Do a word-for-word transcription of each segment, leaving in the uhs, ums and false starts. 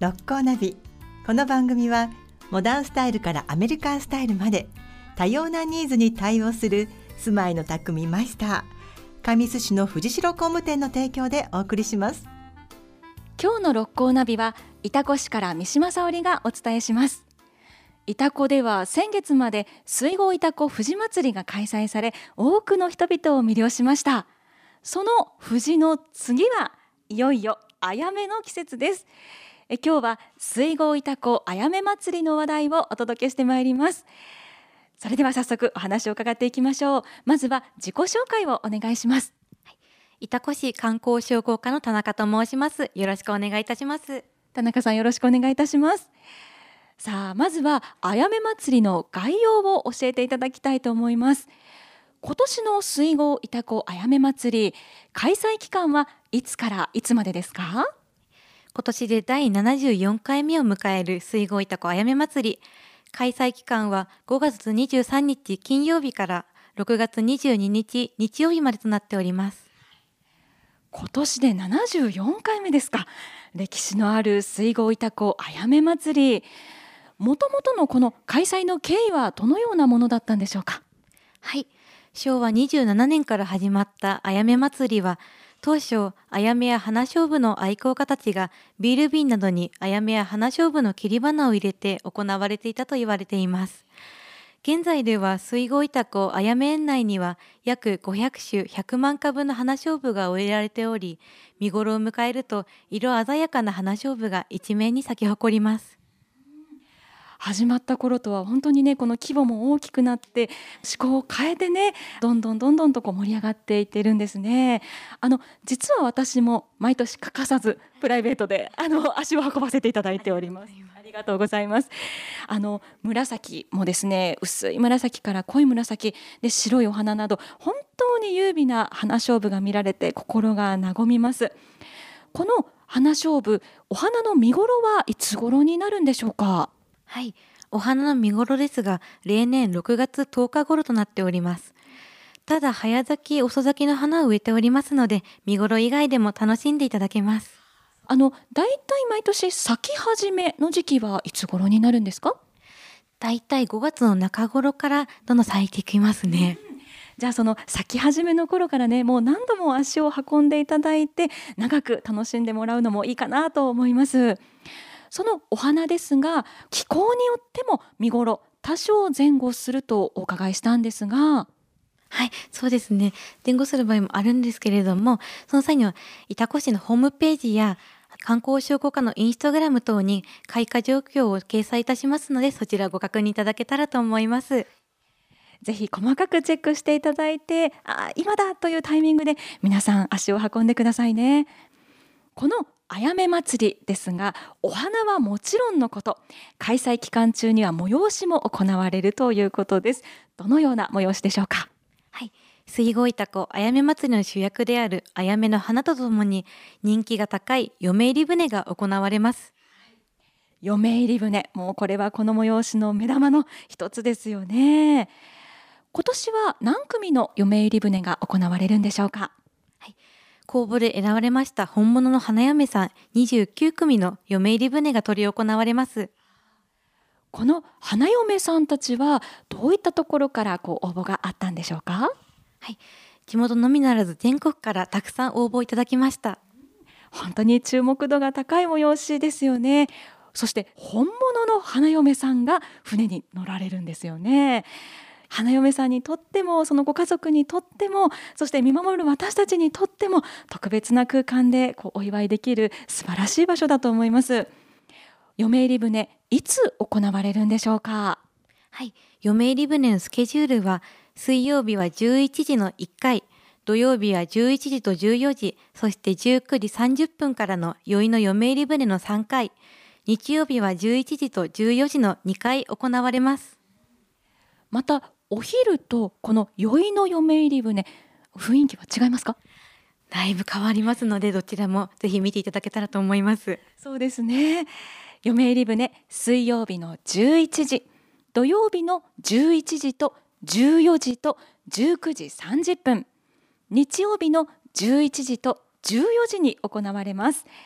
六甲ナビ。この番組はモダンスタイルからアメリカンスタイルまで多様なニーズに対応する住まいの匠マイスター神栖市の藤代工務店の提供でお送りします。 今日の六甲ナビは潮来市から三島沙織がお伝えします。潮来では先月まで水郷潮来藤祭りが開催され、多くの人々を魅了しました。その藤の次はいよいよあやめの季節です。え今日は水郷潮来あやめ祭りの話題をお届けしてまいります。それでは早速お話を伺っていきましょう。まずは自己紹介をお願いします。 潮来市観光商工課の田中と申します。よろしくお願いいたします。 田中さん、よろしくお願いいたします。さあ、まずはあやめ祭りの概要を教えていただきたいと思います。今年の水郷潮来あやめ祭り、開催期間はいつからいつまでですか？ 今年でだいななじゅうよんかいめを迎える水郷潮来あやめ祭り。開催期間はごがつにじゅうさんにち金曜日からろくがつにじゅうににち日曜日までとなっております。 今年でななじゅうよんかいめですか。歴史のある水郷潮来あやめ祭り。もともとのこの開催の経緯はどのようなものだったんでしょうか？ はい。しょうわにじゅうななねんから始まったあやめ祭りは、当初、あやめや花菖蒲の愛好家たちがビール瓶などにあやめや花菖蒲の切り花を入れて行われていたと言われています。現在では水郷潮来あやめ園内には約ごひゃくしゅひゃくまんかぶの花菖蒲が植えられており、見頃を迎えると色鮮やかな花菖蒲が一面に咲き誇ります。 始まった頃とは本当にね、この規模も大きくなって思考を変えてね、どんどんどんどんとこう盛り上がっていってるんですね。あの実は私も毎年欠かさずプライベートであの足を運ばせていただいております。ありがとうございます。あの紫もですね、薄い紫から濃い紫で白いお花など本当に優美な花菖蒲が見られて心が和みます。この花菖蒲、お花の見頃はいつ頃になるんでしょうか？ はい、お花の見頃ですが、例年ろくがつとおか頃となっております。ただ、早咲き、遅咲きの花を植えておりますので、見頃以外でも楽しんでいただけます。 あの、だいたい毎年咲き始めの時期はいつ頃になるんですか？ だいたいごがつの中頃からどんどん咲いていきますね。 うん、じゃあその咲き始めの頃からね、もう何度も足を運んでいただいて、長く楽しんでもらうのもいいかなと思います。そのお花ですが、気候によっても見頃多少前後するとお伺いしたんですが。 はい、そうですね。前後する場合もあるんですけれども、その際には潮来市のホームページや観光商工課のインスタグラム等に開花状況を掲載いたしますので、そちらをご確認いただけたらと思います。 ぜひ細かくチェックしていただいて、あ、今だというタイミングで皆さん足を運んでくださいね。このあやめ祭りですが、お花はもちろんのこと、開催期間中には催しも行われるということです。どのような催しでしょうか？ はい、水郷潮来あやめ祭りの主役であるあやめの花とともに人気が高い嫁入り船が行われます。 嫁入り船、もうこれはこの催しの目玉の一つですよね。今年は何組の嫁入り船が行われるんでしょうか？ はい、公募で選ばれました本物の花嫁さんにじゅうきゅうくみの嫁入り船が執り行われます。 この花嫁さんたちはどういったところからこう応募があったんでしょうか？ はい、地元のみならず全国からたくさん応募いただきました。 本当に注目度が高い催しですよね。そして本物の花嫁さんが船に乗られるんですよね。花嫁さんにとっても、そのご家族にとっても、そして見守る私たちにとっても特別な空間でこうお祝いできる素晴らしい場所だと思います。嫁入り船、いつ行われるんでしょうか？ はい、嫁入り船のスケジュールは水曜日はじゅういちじのいっかい、土曜日はじゅういちじとじゅうよじ、そしてじゅうくじさんじゅっぷんからの宵の嫁入り船のさんかい、日曜日はじゅういちじとじゅうよじのにかい行われます。 またお昼とこの宵の嫁入り船、雰囲気は違いますか？ だいぶ変わりますので、どちらもぜひ見ていただけたらと思います。 そうですね。嫁入り船、水曜日のじゅういちじ、土曜日のじゅういちじとじゅうよじとじゅうくじさんじゅっぷん、日曜日のじゅういちじとじゅうよじに行われます。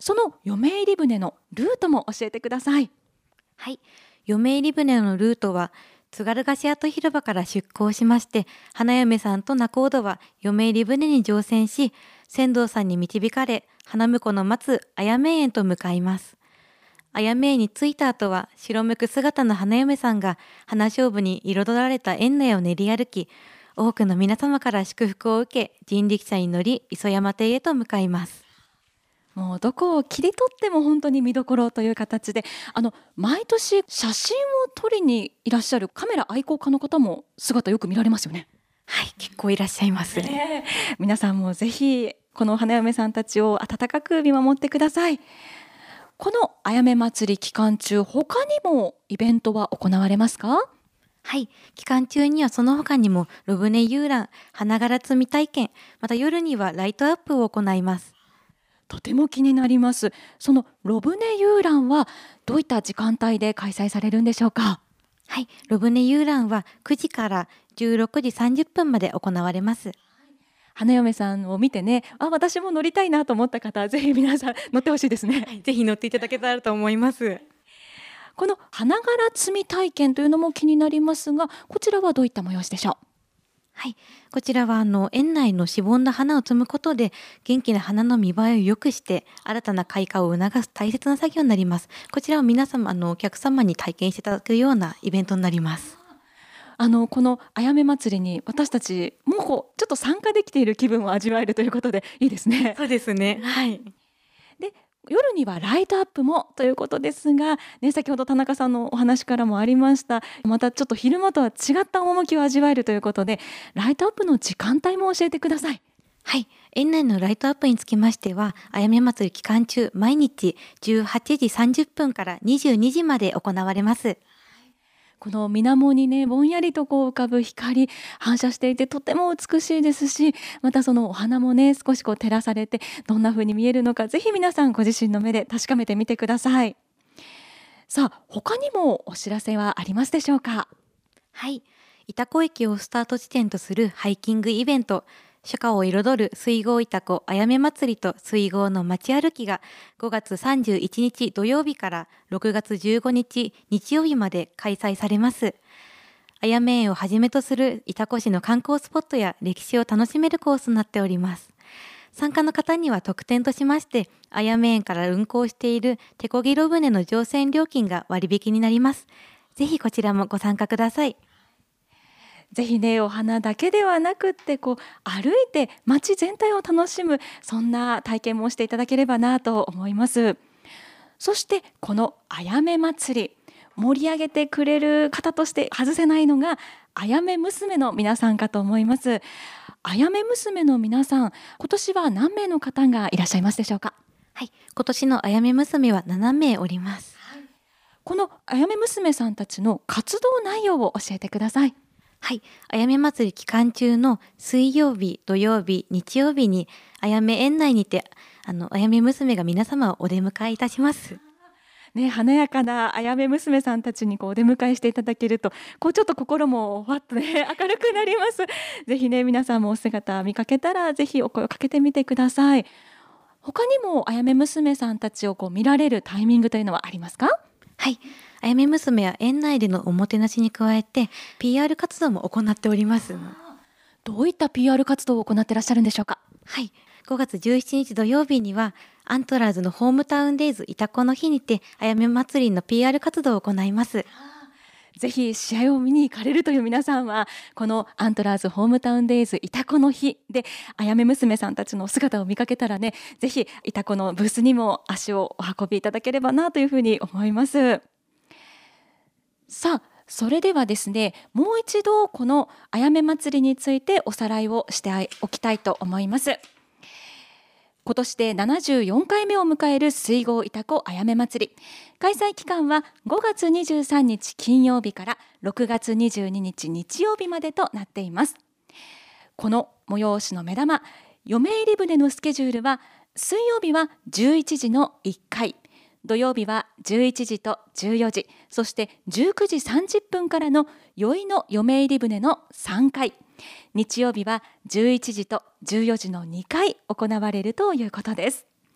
その嫁入り船のルートも教えてください。 はい、嫁入り船のルートは津軽河岸跡広場から出港しまして、花嫁さんと仲人は嫁入り船に乗船し、船頭さんに導かれ花婿の待つあやめ園と向かいます。あやめ園に着いた後は白むく姿の花嫁さんが花菖蒲に彩られた園内を練り歩き、多くの皆様から祝福を受け、人力車に乗り磯山邸へと向かいます。 もうどこを切り取っても本当に見どころという形で、あの毎年写真を撮りにいらっしゃるカメラ愛好家の方も姿よく見られますよね。 はい、結構いらっしゃいますね。 ね、皆さんもぜひこの花嫁さんたちを温かく見守ってください。このあやめ祭り期間中、他にもイベントは行われますか？ はい、期間中にはその他にも炉船遊覧、花柄摘み体験、また夜にはライトアップを行います。 とても気になります。その炉船遊覧はどういった時間帯で開催されるんでしょうか？ はい、炉船遊覧はくじからじゅうろくじさんじゅっぷんまで行われます。 花嫁さんを見てね、あ、私も乗りたいなと思った方、ぜひ皆さん乗ってほしいですね。 はい、ぜひ乗っていただけたらと思います。 この花柄摘み体験というのも気になりますが、こちらはどういった催しでしょう？ はい、こちらはあの園内のしぼんだ花を摘むことで元気な花の見栄えを良くして新たな開花を促す大切な作業になります。こちらを皆様あのお客様に体験していただくようなイベントになります。 あのこのあやめ祭りに私たちもうこうちょっと参加できている気分を味わえるということでいいですね。 そうですね。はい。 で、夜にはライトアップもということですが、ね、先ほど田中さんのお話からもありました、またちょっと昼間とは違った趣を味わえるということで、ライトアップの時間帯も教えてください。 はい、園内のライトアップにつきましては、あやめ祭り期間中毎日じゅうはちじさんじゅっぷんからにじゅうにじまで行われます。 この水面にね、ぼんやりとこう浮かぶ光、反射していてとても美しいですし、またそのお花もね、少しこう照らされてどんな風に見えるのか、ぜひ皆さんご自身の目で確かめてみてください。さあ、他にもお知らせはありますでしょうか？ はい、潮来駅をスタート地点とするハイキングイベント、初夏を彩る水郷潮来あやめ祭りと水郷の街歩きがごがつさんじゅういちにち土曜日からろくがつじゅうごにち日曜日まで開催されます。あやめ園をはじめとする潮来市の観光スポットや歴史を楽しめるコースになっております。参加の方には特典としまして、あやめ園から運航している手漕ぎ炉船の乗船料金が割引になります。ぜひこちらもご参加ください。 ぜひね、お花だけではなくってこう歩いて街全体を楽しむ、そんな体験もしていただければなと思います。そしてこのあやめ祭り、盛り上げてくれる方として外せないのがあやめ娘の皆さんかと思います。あやめ娘の皆さん、今年は何名の方がいらっしゃいますでしょうか？ はい、今年のあやめ娘はななめいおります。 このあやめ娘さんたちの活動内容を教えてください。 はい、あやめ祭り期間中の水曜日、土曜日、日曜日にあやめ園内にてあのあやめ娘が皆様をお出迎えいたします。 ね、華やかなあやめ娘さんたちにこうお出迎えしていただけると、こうちょっと心もふわっとね明るくなります。ぜひね、皆さんもお姿見かけたらぜひお声をかけてみてください。他にもあやめ娘さんたちをこう見られるタイミングというのはありますか？ はい、あやめ娘は園内でのおもてなしに加えて ピーアール 活動も行っております。 どういった ピーアール 活動を行っていらっしゃるんでしょうか？ はい、ごがつじゅうしちにち土曜日にはアントラーズのホームタウンデイズ潮来の日にてあやめ祭りの ピーアール 活動を行います。 ぜひ試合を見に行かれるという皆さんは、このアントラーズホームタウンデイズ潮来の日であやめ娘さんたちの姿を見かけたらね、ぜひ潮来のブースにも足をお運びいただければなというふうに思います。さあ、それではですね、もう一度このあやめ祭りについておさらいをしておきたいと思います。今年でななじゅうよんかいめを迎える水郷潮来あやめ祭り、開催期間はごがつにじゅうさんにち金曜日からろくがつにじゅうににち日曜日までとなっています。この催しの目玉、嫁入り船のスケジュールは水曜日はじゅういちじのいっかい、土曜日はじゅういちじとじゅうよじ、そしてじゅうくじさんじゅっぷんからの宵の嫁入り船のさんかい、日曜日はじゅういちじとじゅうよじのにかい行われるということです。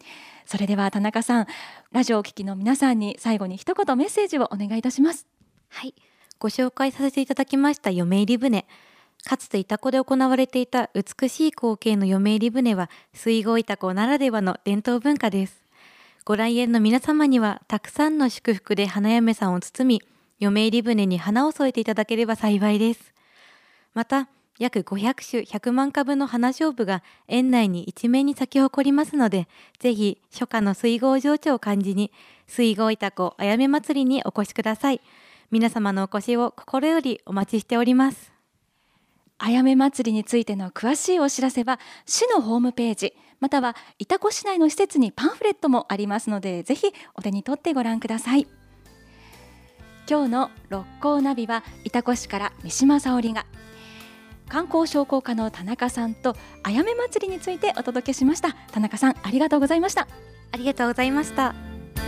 それでは田中さん、ラジオをお聞きの皆さんに最後に一言メッセージをお願いいたします。 はい、ご紹介させていただきました嫁入り船、かつてイタコで行われていた美しい光景の嫁入り船は水郷イタコならではの伝統文化です。ご来園の皆様にはたくさんの祝福で花嫁さんを包み、嫁入り船に花を添えていただければ幸いです。また約ごひゃくしゅひゃくまんかぶの花菖蒲が園内に一面に咲き誇りますので、ぜひ初夏の水郷情緒を感じに水郷イタコあやめ祭りにお越しください。皆様のお越しを心よりお待ちしております。 あやめ祭りについての詳しいお知らせは市のホームページ、または潮来市内の施設にパンフレットもありますので、ぜひお手に取ってご覧ください。今日の六甲ナビは潮来市から三島沙織が、観光商工課の田中さんとあやめ祭りについてお届けしました。田中さん、ありがとうございました。 ありがとうございました。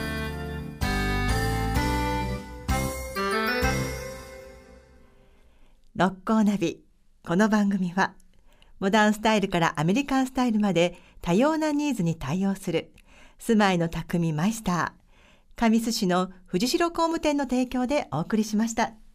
六甲ナビ。この番組はモダンスタイルからアメリカンスタイルまで多様なニーズに対応する住まいの匠マイスター、神栖市の藤代工務店の提供でお送りしました。